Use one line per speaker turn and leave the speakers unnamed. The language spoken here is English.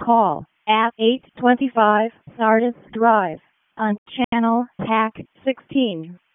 call at 825 Sardis Drive on Channel TAC 16.